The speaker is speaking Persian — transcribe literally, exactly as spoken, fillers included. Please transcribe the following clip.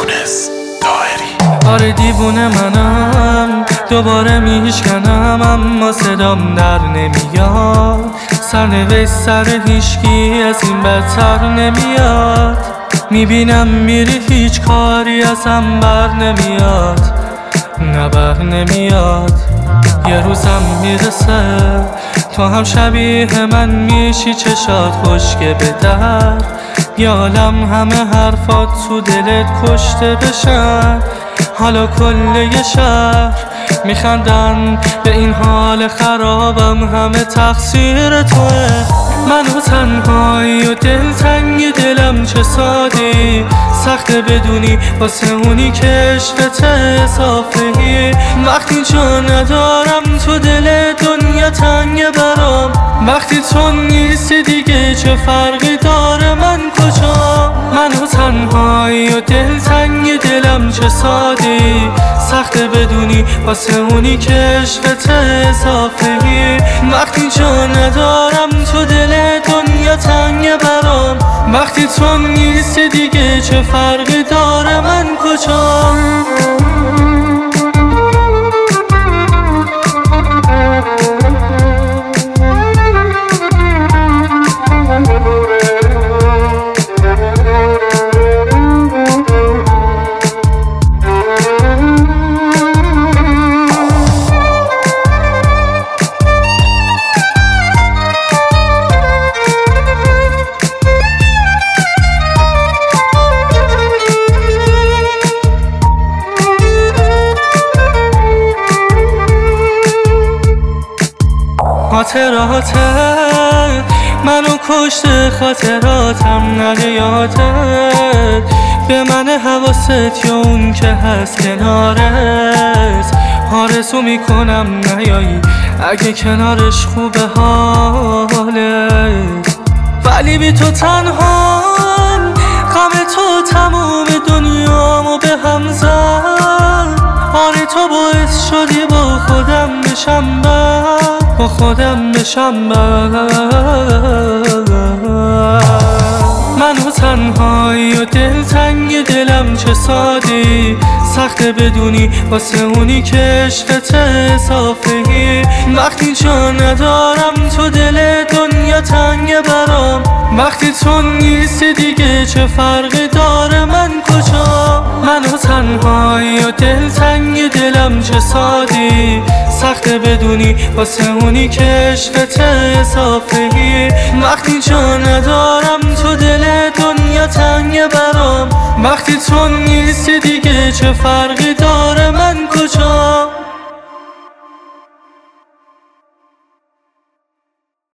یونس طاهری. آره دیوونه منم، دوباره میشکنم اما صدام در نمیاد. سرنوشت سر هیچکی از این بدتر نمیاد. میبینم میری هیچ کاری ازم بر نمیاد، نه بر نمیاد. یه روزم میرسه تو هم شبیه من میشی، چشات خشکه به در. یه عالم همه حرفات تو دلت کشته بشن. حالا کل یه شهر میخندن به این حال خرابم، همه تقصیر توه. منو تنهایی و دلتنگ دلم چه سادی، سخته بدونی واسه اونی که عشقت اضافه‌ای. وقتی جا ندارم تو دل دنیا تنگ برام، وقتی تو نیستی دیگه چه فرقی داره من کجا. منو تنهایی و دلتنگ دلم چه سادی، سخته بدونی واسه اونی که عشقت اضافه‌ای. وقتی جا ندارم تو دل دنیا تنگ برام، وقتی تو نیستی دیگه چه فرقی داره من کجا. خاطراتت منو کشته، خاطراتم نره یادت. به من حواست یا اون که هست کنارت، آرزو میکنم نیایی اگه کنارش خوبه حالت. ولی بی تو تنهام، غم تو تموم دنیامو به هم زد. آره تو باعث شدی با خودم بشم بد، با خودم بشم بد. منو تنهایی و دلتنگ دلم چه سادی، سخته بدونی واسه اونی که عشقت اضافه‌ای. وقتی جا ندارم تو دل دنیا تنگ برام، وقتی تو نیستی دیگه چه فرقی داره من کجا. منو تنهایی و دلتنگ دلم چه سادی، سخته بدونی واسه اونی که عشقت اضافه‌ای. وقتی جا ندارم تو دل دنیا تنگ برام، وقتی تو نیستی دیگه چه فرقی داره من کجا.